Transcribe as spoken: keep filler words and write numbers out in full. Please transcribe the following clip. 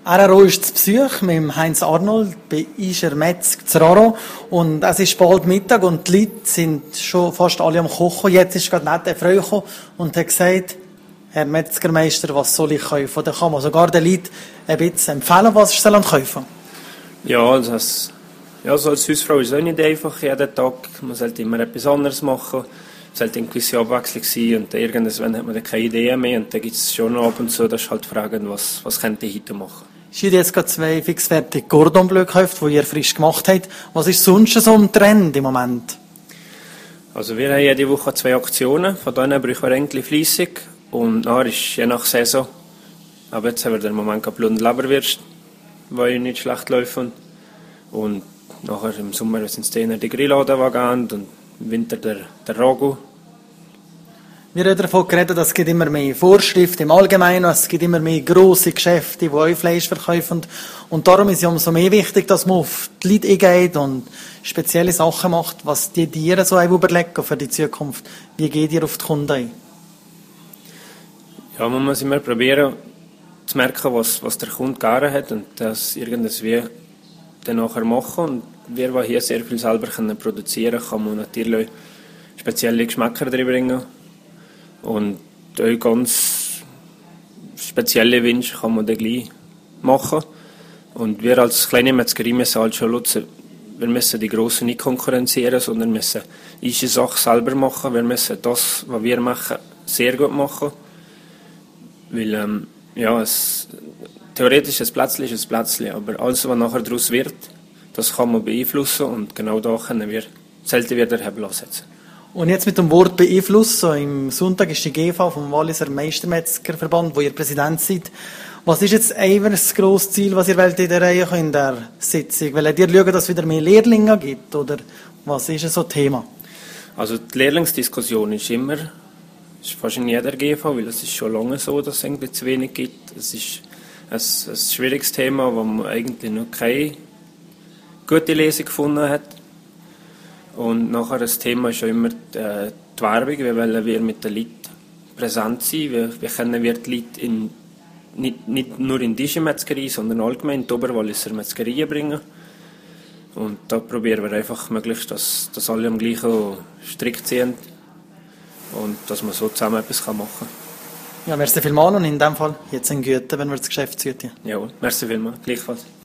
R R O ist zu Besuch mit dem Heinz Arnold bei Ischer Metzg zu Raro. Und es ist bald Mittag und die Leute sind schon fast alle am Kochen. Jetzt ist gerade nicht der Frau gekommen und hat gesagt, Herr Metzgermeister, was soll ich kaufen? Da kann man sogar den Leuten ein bisschen empfehlen, was sie sollen kaufen. Ja, also als, ja, so als Hausfrau ist es auch nicht einfach jeden Tag. Man sollte immer etwas anderes machen. Es sollte eine gewisse Abwechslung sein und irgendwann hat man dann keine Ideen mehr und dann gibt es schon ab und zu, das ist halt Fragen, was, was könnte ich heute machen. Ich habe jetzt gerade zwei fixfertige Cordon Bleu gekauft, die ihr frisch gemacht habt. Was ist sonst so ein Trend im Moment? Also wir haben jede Woche zwei Aktionen, von denen brauchen wir eigentlich fleissig und nachher ist je nach Saison. Aber jetzt haben wir den Moment gehabt Blut- und Leberwürste, die nicht schlecht laufen. Und nachher im Sommer sind es dann die Grilladen und im Winter der, der Ragu. Wir haben davon geredet, dass es gibt immer mehr Vorschriften im Allgemeinen, es gibt immer mehr grosse Geschäfte, die auch Fleisch verkaufen. Und darum ist es umso mehr wichtig, dass man auf die Leute eingeht und spezielle Sachen macht, was die Tiere so überlegen für die Zukunft. Wie geht ihr auf die Kunden ein? Ja, man muss immer probieren zu merken, was, was der Kunde gerne hat und das irgendwie dann nachher machen. Und wir, die hier sehr viel selber können produzieren können, kann man natürlich spezielle Geschmäcker drin bringen. Und auch ganz spezielle Wünsche kann man dann gleich machen. Und wir als kleine Metzgerei müssen halt schon nutzen, wir müssen die Grossen nicht konkurrenzieren, sondern müssen unsere Sache selber machen. Wir müssen das, was wir machen, sehr gut machen. Weil, ähm, ja, es, theoretisch ist ein Plätzchen ist ein Plätzchen, aber alles, was nachher daraus wird, das kann man beeinflussen und genau da können wir selten wieder Hebel ansetzen. Und jetzt mit dem Wort beeinflussen. Im Sonntag ist die G V vom Walliser Meistermetzgerverband, wo ihr Präsident seid. Was ist jetzt einfach das grosse Ziel, was ihr wollt in der Reihe in der Sitzung? Wollt ihr schauen, dass es wieder mehr Lehrlinge gibt? Oder was ist so Thema? Also die Lehrlingsdiskussion ist immer, ist fast in jeder G V, weil es ist schon lange so, dass es irgendwie zu wenig gibt. Es ist ein, ein schwieriges Thema, wo man eigentlich noch keine gute Lesung gefunden hat. Und nachher das Thema ist ja immer die, die Werbung, wie wollen wir mit den Leuten präsent sein, wie, wie können wir die Leute in, nicht, nicht nur in diese Metzgerei, sondern allgemein in die Oberwalliser Metzgerei bringen. Und da probieren wir einfach möglichst, dass, dass alle am gleichen Strick ziehen und dass man so zusammen etwas machen kann. Ja, merci vielmals und in dem Fall jetzt ein Güte, wenn wir das Geschäft züten. Ja, merci vielmals, gleichfalls.